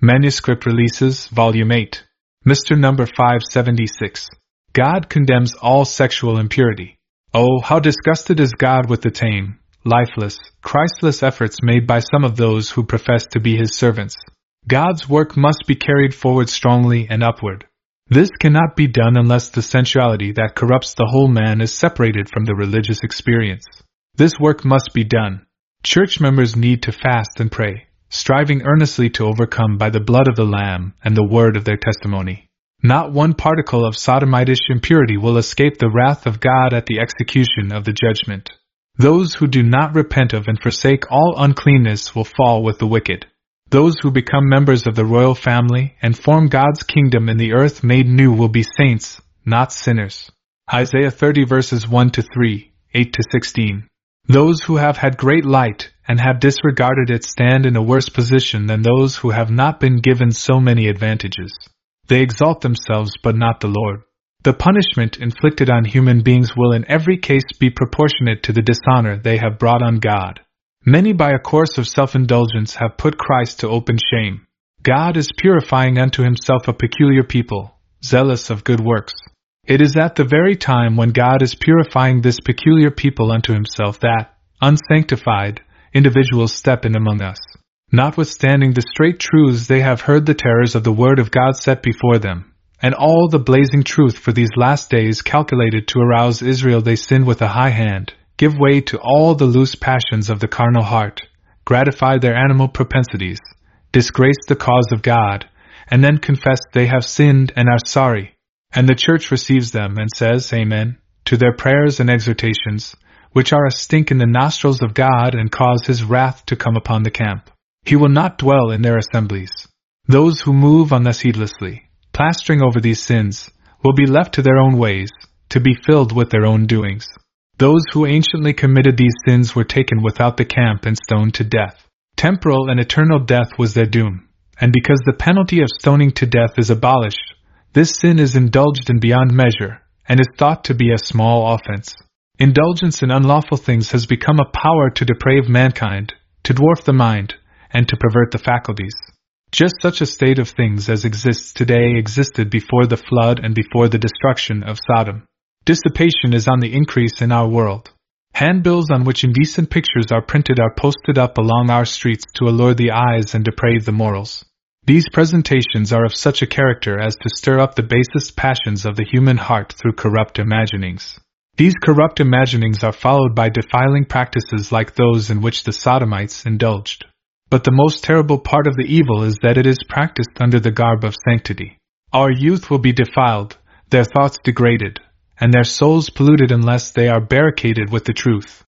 Manuscript Releases, Volume 8. Mr. Number 576. God condemns all sexual impurity. Oh, how disgusted is God with the tame, lifeless, Christless efforts made by some of those who profess to be His servants. God's work must be carried forward strongly and upward. This cannot be done unless the sensuality that corrupts the whole man is separated from the religious experience. This work must be done. Church members need to fast and pray, striving earnestly to overcome by the blood of the Lamb and the word of their testimony. Not one particle of sodomitish impurity will escape the wrath of God at the execution of the judgment. Those who do not repent of and forsake all uncleanness will fall with the wicked. Those who become members of the royal family and form God's kingdom in the earth made new will be saints, not sinners. Isaiah 30 verses 1-3, 8-16. Those who have had great light and have disregarded it stand in a worse position than those who have not been given so many advantages. They exalt themselves but not the Lord. The punishment inflicted on human beings will in every case be proportionate to the dishonor they have brought on God. Many by a course of self-indulgence have put Christ to open shame. God is purifying unto Himself a peculiar people, zealous of good works. It is at the very time when God is purifying this peculiar people unto Himself that, unsanctified, individuals step in among us. Notwithstanding the straight truths they have heard, the terrors of the Word of God set before them, and all the blazing truth for these last days calculated to arouse Israel, they sin with a high hand, give way to all the loose passions of the carnal heart, gratify their animal propensities, disgrace the cause of God, and then confess they have sinned and are sorry. And the church receives them and says, Amen, to their prayers and exhortations, which are a stink in the nostrils of God and cause His wrath to come upon the camp. He will not dwell in their assemblies. Those who move on thus heedlessly, plastering over these sins, will be left to their own ways, to be filled with their own doings. Those who anciently committed these sins were taken without the camp and stoned to death. Temporal and eternal death was their doom, and because the penalty of stoning to death is abolished, this sin is indulged in beyond measure, and is thought to be a small offense. Indulgence in unlawful things has become a power to deprave mankind, to dwarf the mind, and to pervert the faculties. Just such a state of things as exists today existed before the flood and before the destruction of Sodom. Dissipation is on the increase in our world. Handbills on which indecent pictures are printed are posted up along our streets to allure the eyes and deprave the morals. These presentations are of such a character as to stir up the basest passions of the human heart through corrupt imaginings. These corrupt imaginings are followed by defiling practices like those in which the Sodomites indulged. But the most terrible part of the evil is that it is practiced under the garb of sanctity. Our youth will be defiled, their thoughts degraded, and their souls polluted unless they are barricaded with the truth.